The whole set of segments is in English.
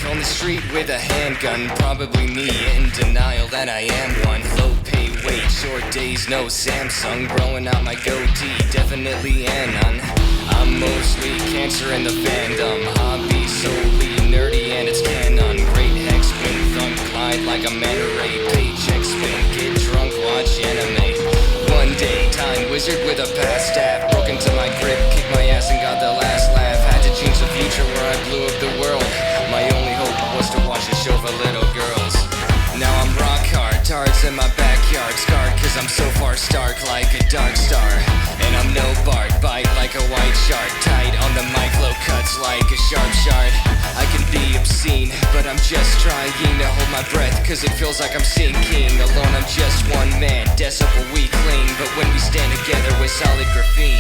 on the street with a handgun. Probably me, in denial that I am one. Low pay wage, short days, no Samsung. Growing out my goatee, definitely anon. I'm mostly cancer in the fandom. Hobby solely nerdy and it's canon. Great hex win, thumb glide like a manta ray. Paycheck spin, get drunk, watch anime. One day, time wizard with a past staff. Broke into my grip, kicked my ass and got the last laugh. Had to change the future where I blew up the world. My only hope was to watch a show for little girls. Now I'm rock hard, tarts in my backyard. Scarred cause I'm so far stark like a dark star. And I'm no Bart, bite like a white shark. Tight on the mic, low cuts like a sharp shard. I can be obscene, but I'm just trying to hold my breath cause it feels like I'm sinking. Alone I'm just one man, decibel weakling. But when we stand together we're solid graphene.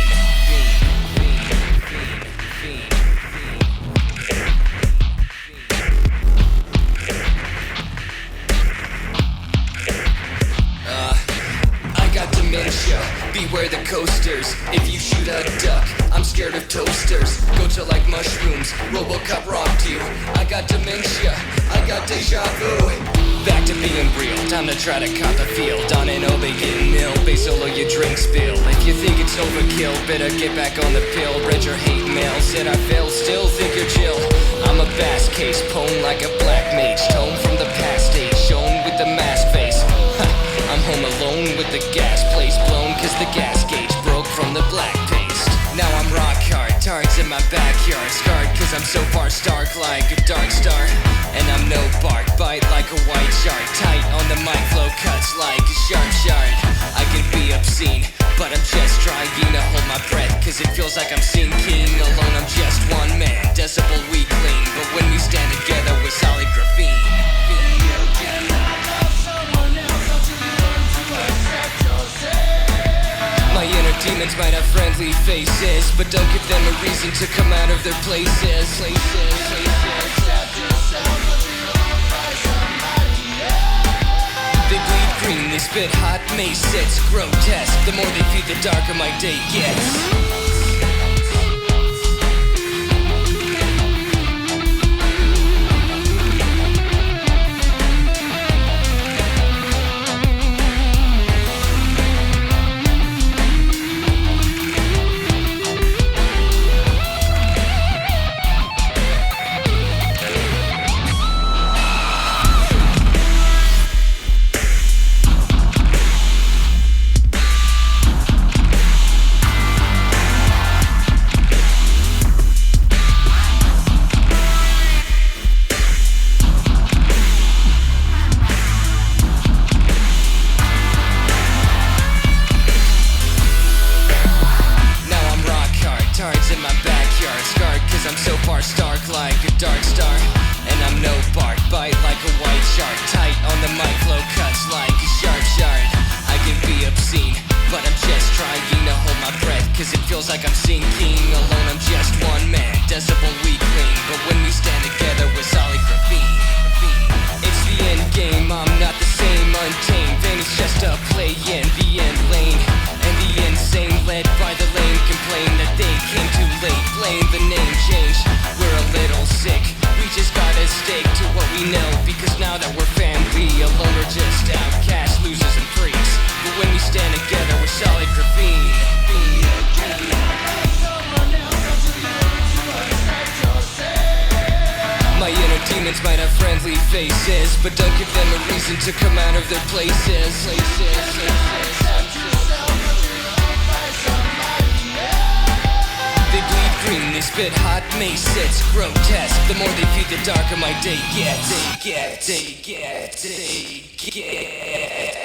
Beware the coasters, if you shoot a duck, I'm scared of toasters. Go to like mushrooms, Robocop robbed you. I got dementia, I got deja vu. Back to being real, time to try to cop the field. On an Obey getting ill, base solo your drink spill. If you think it's overkill, better get back on the pill. Read your hate mail, said I failed, still think you're chill. I'm a bass case, pwned like a black mage. Tone from the past stage, shown with the mask face. I'm home alone with the gas place blown cause the gas gauge broke from the black paste. Now I'm rock hard, tarts in my backyard. Scarred cause I'm so far stark like a dark star. And I'm no Bart, bite like a white shark. Tight on the mic, flow cuts like a sharp shard. I can be obscene, but I'm just trying to hold my breath cause it feels like I'm sinking. Alone I'm just one man, decibel weakling. But when we stand together we're solid graphene. My inner demons might have friendly faces, but don't give them a reason to come out of their places. They bleed green, they spit hot mace. It's grotesque, the more they feed the darker my day gets. In my backyard, scarred cause I'm so far stark like a dark star. And I'm no Bart, bite like a white shark. Tight on the mic, flow cuts like a sharp shard. I can be obscene, but I'm just trying to hold my breath cause it feels like I'm sinking. Alone I'm just one man, decibel weakling. But when we stand together we're solid graphene. It's the end game, I'm not the same, untamed. Vain is just a play in the end lane. And the insane led by the lame complain that they came too late. Blame the name change, we're a little sick. We just gotta stick to what we know because now that we're family, alone we're just outcasts, losers and freaks. But when we stand together we're solid graphene. My inner demons might have friendly faces, but don't give them a reason to come out of their places. They bleed green, they spit hot mace. It's grotesque, the more they feed the darker my day gets. They get.